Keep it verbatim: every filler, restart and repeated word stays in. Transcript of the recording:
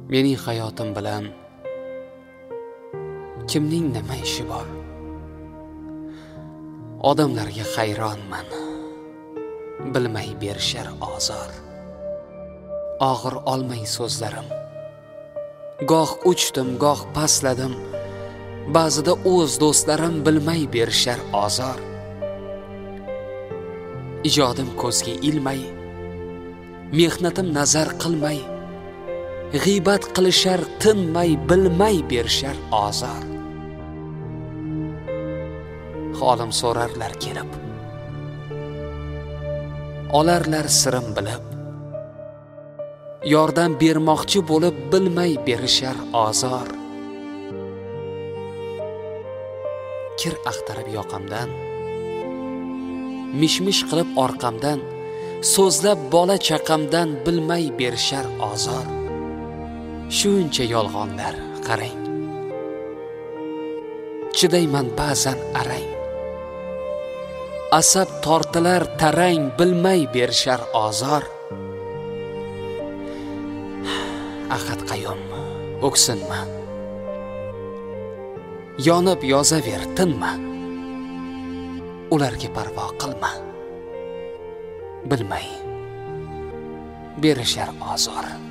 Mening hayotim bilan kimning nima ishi bor? Odamlarga hayronman, bilmay berishar ozor. Og'ir olmay so'zlarim, goh uchdim, goh pastladim. Ba'zida o'z do'stlarim bilmay berishar ozor. Ijodim ko'zga ilmay, mehnatim nazar qilmay, g'iybat qilishar tinmay, bilmay berishar ozor. Holim so'rarlar kelib, olarlar sirim bilib, yordam bermoqchi bo'lib bilmay berishar ozor. Kir axtarib yoqamdan, mishmish qilib orqamdan, so'zlab bola chaqamdan bilmay berishar ozor. Shuncha yolg'onlar qarang, chidayman ba'zan arang. Asab tortilar tarang, bilmay berishar ozor. Ahad qayyum, o'ksinma, yonib yozaver, tinma. Ularga parvo qilma, bilmay berishar ozor.